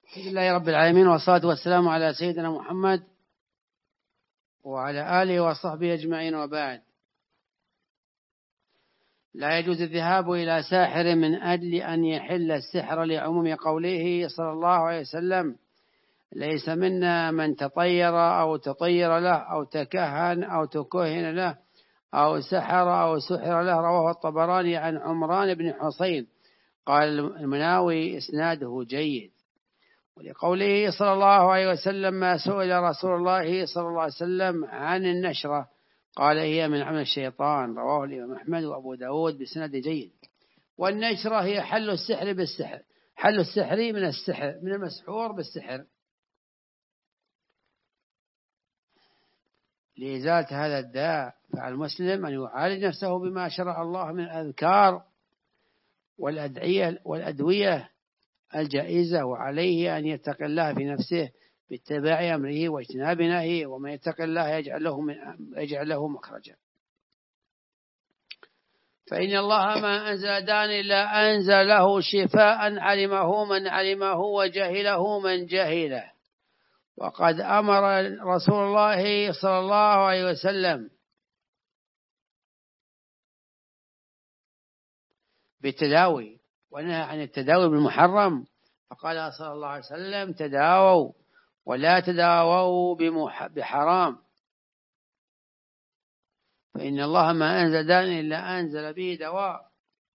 الحمد لله رب العالمين، والصلاة والسلام على سيدنا محمد وعلى آله وصحبه أجمعين، وبعد. لا يجوز الذهاب إلى ساحر من أجل أن يحل السحر، لعموم قوله صلى الله عليه وسلم: ليس منا من تطير أو تطير له أو تكهن أو تكهن له أو سحر أو سحر له. رواه الطبراني عن عمران بن حسين. قال المناوي: إسناده جيد. ولقوله صلى الله عليه وسلم: ما سئل رسول الله صلى الله عليه وسلم عن النشرة قال: هي من عمل الشيطان. رواه الإمام أحمد وأبو داود بسند جيد. والنشرة هي حل السحر بالسحر، حل السحر من السحر، من المسحور بالسحر، لإزالة هذا الداء. فعلى المسلم أن يعالج نفسه بما شرع الله من الأذكار والأدوية الجائزة، وعليه أن يتقي الله في نفسه باتباع أمره واجتناب نهيه، ومن يتق الله يجعل له مخرجا. فإن الله ما أنزل داء إلا أنزل له شفاء، علمه من علمه وجهله من جهله. وقد أمر رسول الله صلى الله عليه وسلم بالتداوي ونهى عن التداوي بالمحرم، فقال صلى الله عليه وسلم: تداووا ولا تداووا بحرام، فإن الله ما أنزل داء إلا أنزل به دواء.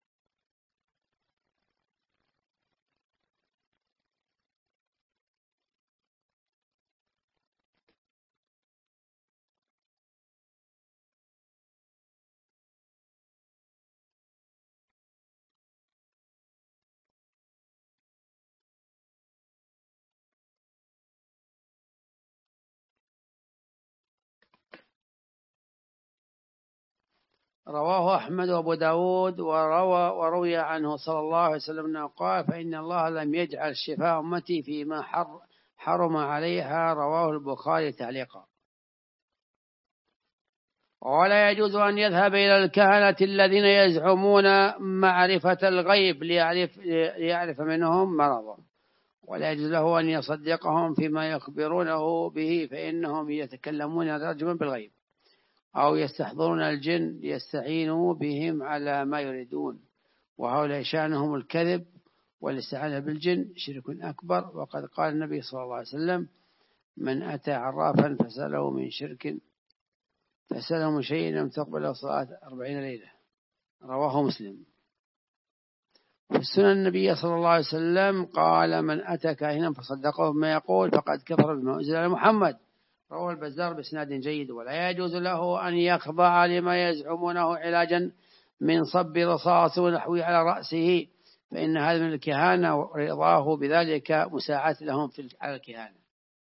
رواه أحمد وأبو داود. وروي عنه صلى الله عليه وسلم أنه قال: فإن الله لم يجعل شفاء أمتي فيما حرم عليها. رواه البخاري تعليقا. ولا يجوز أن يذهب إلى الكهنة الذين يزعمون معرفة الغيب ليعرف منهم مرضه، ولا يجوز له أن يصدقهم فيما يخبرونه به، فإنهم يتكلمون رجما بالغيب أو يستحضرون الجن ليستعينوا بهم على ما يريدون، وهؤلاء شأنهم الكذب والاستعانة بالجن شرك أكبر. وقد قال النبي صلى الله عليه وسلم: من أتى عرافا فسأله من شيء لم تقبل له صلاة 40 ليلة. رواه مسلم. في السنن النبي صلى الله عليه وسلم قال: من أتى كاهنا فصدقه بما يقول فقد كفر بما أنزل على محمد. رواه البزار بإسناد جيد. ولا يجوز له أن يخضع لما يزعمونه علاجا من صب رصاص ونحوه على رأسه، فإن هذا من الكهانة، ورضاه بذلك مساعدة لهم على الكهانة.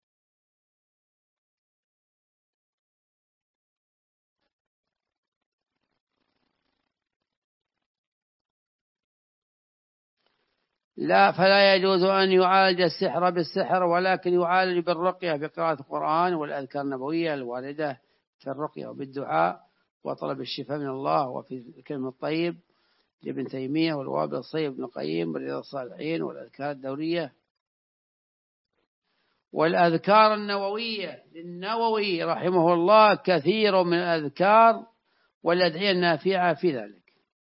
فلا يجوز أن يعالج السحر بالسحر، ولكن يعالج بالرقية بقراءة القرآن والأذكار النبوية الواردة في الرقية، وبالدعاء وطلب الشفاء من الله، وفي الكلم الطيب لابن تيمية، والوابل الصيب ابن القيم، ورياض الصالحين، والأذكار الدورية والأذكار النووية للنووي رحمه الله. كثير من الأذكار والأدعية النافعة في ذلك.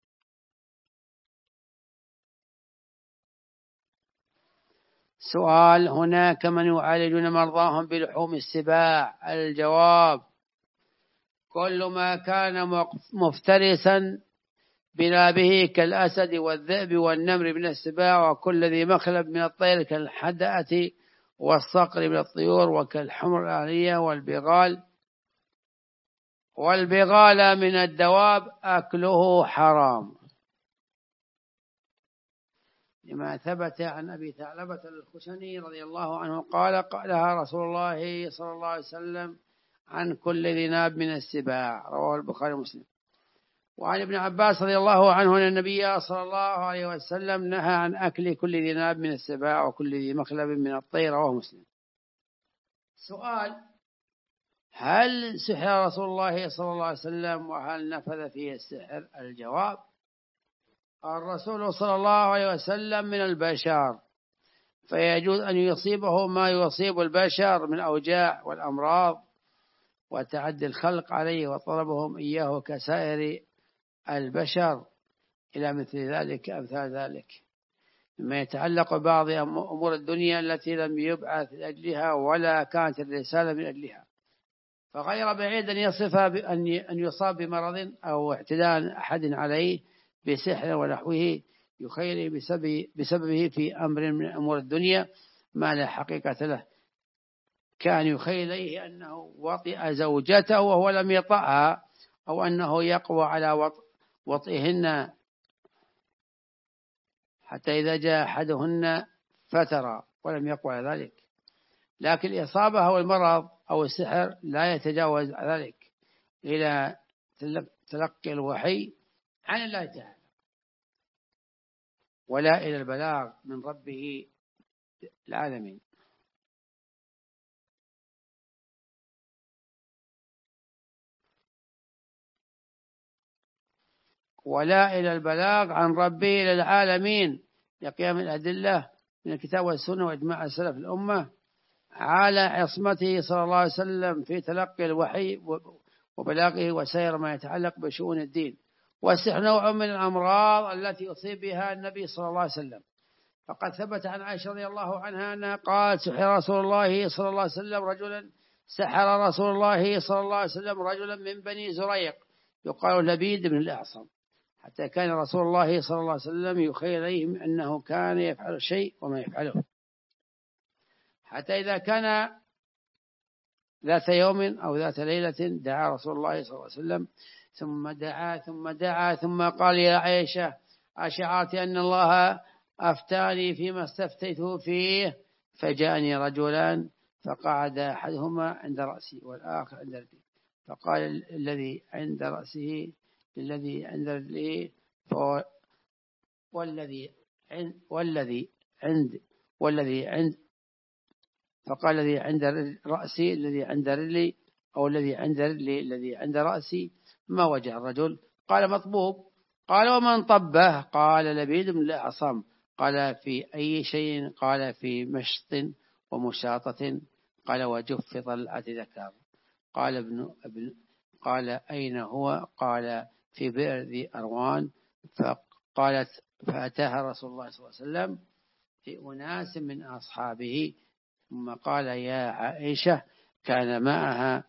سؤال: هناك من يعالجون مرضاهم بلحوم السباع؟ الجواب: كل ما كان مفترسا بنابه كالأسد والذئب والنمر من السباع، وكل ذي مخلب من الطير كالحدأة والصقر من الطيور، وكالحمر الأهلية والبغال من الدواب أكله حرام، لما ثبت عن أبي ثعلبة الخشني رضي الله عنه قال: قالها رسول الله صلى الله عليه وسلم عن كل ذي ناب من السباع. رواه البخاري ومسلم. وعن ابن عباس رضي الله عنه أن النبي صلى الله عليه وسلم نهى عن أكل كل ذي ناب من السباع وكل ذي مخلب من الطير. رواه مسلم. سؤال: هل سحر رسول الله صلى الله عليه وسلم، وهل نفذ فيه السحر؟ الجواب: الرسول صلى الله عليه وسلم من البشر، فيجوز أن يصيبه ما يصيب البشر من أوجاع والأمراض وتعدي الخلق عليه وطلبهم إياه كسائر البشر إلى مثل ذلك أمثال ذلك مما يتعلق ببعض أمور الدنيا التي لم يبعث لأجلها ولا كانت الرسالة من أجلها. فغير بعيد أن يصف أن يصاب بمرض أو اعتداء أحد عليه بسحر ونحوه يخيل بسببه في أمر من أمور الدنيا ما لا حقيقة له، كان يخيل إليه أنه وطئ زوجته وهو لم يطأها، أو أنه يقوى على وطئهن حتى إذا جاء أحدهن فترى ولم يقوى على ذلك. لكن الإصابة أو المرض أو السحر لا يتجاوز ذلك إلى تلقي الوحي عن الله تعالى ولا إلى البلاغ من ربه العالمين. ولا إلى البلاغ عن ربه إلى العالمين لقيام الأدلة من الكتاب والسنة وإجماع سلف الأمة على عصمته صلى الله عليه وسلم في تلقي الوحي وبلاغه وسير ما يتعلق بشؤون الدين. والسحر نوع من الأمراض التي يصيب بها النبي صلى الله عليه وسلم، فقد ثبت عن عائشة رضي الله عنها أنها قالت سحر رسول الله صلى الله عليه وسلم رجلا سحر رسول الله صلى الله عليه وسلم رجلا من بني زريق يقال لبيد بن الأعصم، حتى كان رسول الله صلى الله عليه وسلم يخيل إليهم أنه كان يفعل شيء وما يفعله، حتى إذا كان ذات يوم أو ذات ليلة دعا رسول الله صلى الله عليه وسلم ثم دعا ثم قال يا عائشة أشعرت أن الله أفتاني فيما استفتيته فيه؟ فجاءني رجلان فقعد أحدهما عند رأسي والآخر عند رجلي، فقال الذي عند رأسه للذي عند رجله فقال الذي عند رأسي الذي عند رجلي أو الذي عند رجلي الذي عند رأسي ما وجه الرجل؟ قال مطبوب. قال ومن طبه؟ قال لبيد بن الأعصم. قال في أي شيء؟ قال في مشط ومشاطة. قال وجف طلعة ذكر. قال أين هو؟ قال في بئر ذي أروان. فأتاها رسول الله صلى الله عليه وسلم في أناس من أصحابه ثم قال يا عائشة كأن معها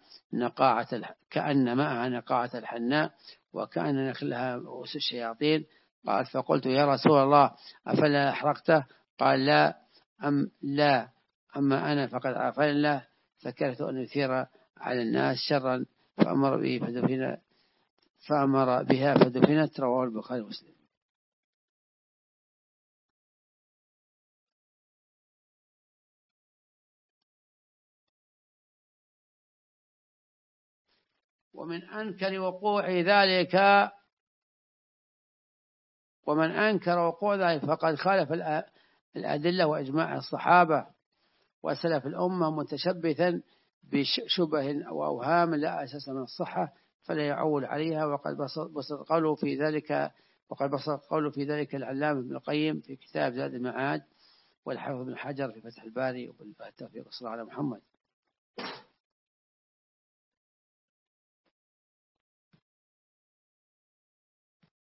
نقاعة الحناء وكأن نخلها رؤوس الشياطين. قال فقلت يا رسول الله أفلا أحرقته؟ قال لا أما أنا فقد عافاني الله فكرهت أن يثير على الناس شرا فأمر بها فدفنت. رواه البخاري ومسلم. ومن أنكر وقوع ذلك فقد خالف الأدلة وإجماع الصحابة وسلف الأمة متشبثا بشبه أو أوهام لا أساس من الصحة فلا يعول عليها. وقد بسط قوله في ذلك العلامة ابن القيم في كتاب زاد المعاد، والحافظ بن حجر في فتح الباري، وبالتوفيق صلى الله على محمد.